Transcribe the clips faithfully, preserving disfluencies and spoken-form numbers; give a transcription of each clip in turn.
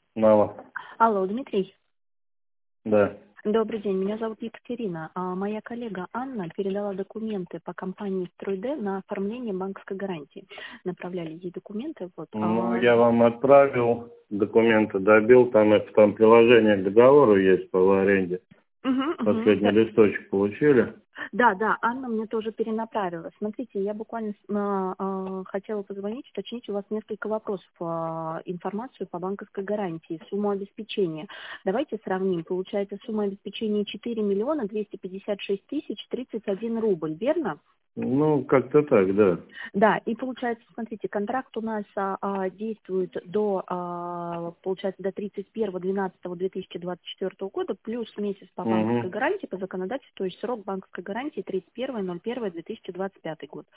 Алло. Алло, Дмитрий. Да. Добрый день, меня зовут Екатерина. А моя коллега Анна передала документы по компании «Стройд» на оформление банковской гарантии. Направляли ей документы. Вот. Ну, А... я вам отправил документы, добил, там это там приложение к договору есть по аренде. Угу, угу. Последний листочек получили. Да, да, Анна мне тоже перенаправила. Смотрите, я буквально э, э, хотела позвонить, уточнить у вас несколько вопросов, э, информацию по банковской гарантии, сумму обеспечения. Давайте сравним. Получается, сумма обеспечения четыре миллиона двести пятьдесят шесть тысяч тридцать один рубль, верно? Ну, как-то так, да. Да, и получается, смотрите, контракт у нас а, а, действует до, а, получается, до тридцать первого двенадцатого две тысячи двадцать четвёртого года, плюс месяц по банковской Угу. гарантии, по законодательству, то есть срок банковской гарантии тридцать первое ноль первое две тысячи двадцать пятый год.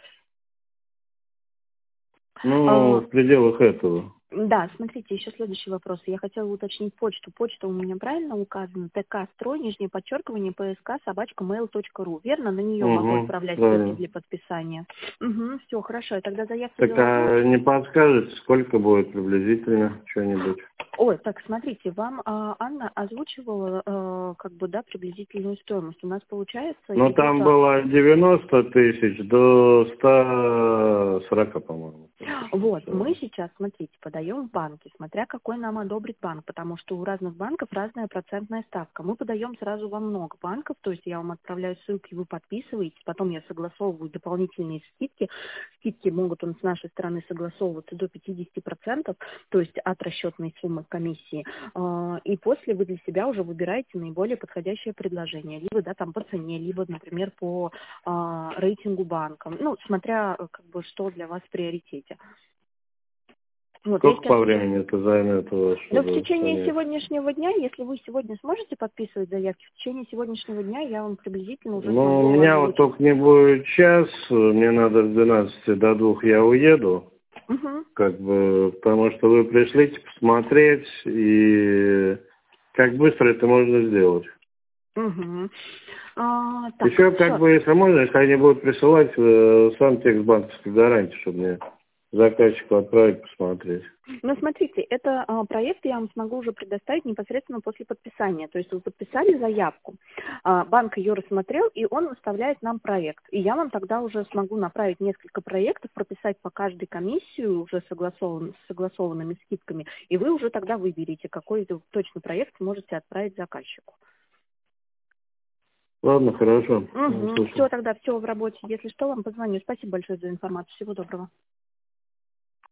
Ну, А, в пределах этого. да, смотрите, еще следующий вопрос. Я хотела уточнить почту. Почта у меня правильно указана? ТК строй, нижнее подчеркивание, пск, собачка, mail точка ру. Верно? На нее могу Угу, отправлять ссылки правильно. для подписания. Угу, все, хорошо. Я тогда заявку Так, заложу. а не подскажете, сколько будет приблизительно что-нибудь? Ой, так, смотрите, вам а, Анна озвучивала, э, как бы, да, приблизительную стоимость. У нас, получается, Ну, идет... там а, было девяносто тысяч до ста сорока, по-моему. Вот, мы сейчас, смотрите, подаем в банки, смотря какой нам одобрит банк, потому что у разных банков разная процентная ставка. Мы подаем сразу во много банков, то есть я вам отправляю ссылки, вы подписываетесь, потом я согласовываю дополнительные скидки. Скидки могут с нашей стороны согласовываться до пятидесяти процентов, то есть от расчетной суммы комиссии. А, И после вы для себя уже выбираете наиболее подходящее предложение. Либо, да, там по цене, либо, например, по а, рейтингу банка. Ну, смотря, э, как бы, что для вас в приоритете. Вот, я Сколько сейчас по уже... времени это займет у вас, Но в чтобы течение понять? сегодняшнего дня, если вы сегодня сможете подписывать заявки, в течение сегодняшнего дня я вам приблизительно уже Ну, у смогу меня вот озвучить. только не будет час, мне надо с двенадцати до двух я уеду, Угу. как бы, потому что вы пришлите посмотреть, и как быстро это можно сделать. Угу. А, так, Еще, как все. бы, если можно, если они будут присылать э, сам текст банковской гарантии, чтобы мне заказчику отправить посмотреть. Ну, смотрите, это а, проект я вам смогу уже предоставить непосредственно после подписания. То есть вы подписали заявку, а, банк ее рассмотрел, и он выставляет нам проект. И я вам тогда уже смогу направить несколько проектов, прописать по каждой комиссии уже согласован, с согласованными скидками, и вы уже тогда выберете, какой точно проект сможете отправить заказчику. Ладно, хорошо, я Угу. услышал. Все, тогда все в работе. Если что, вам позвоню. Спасибо большое за информацию. Всего доброго.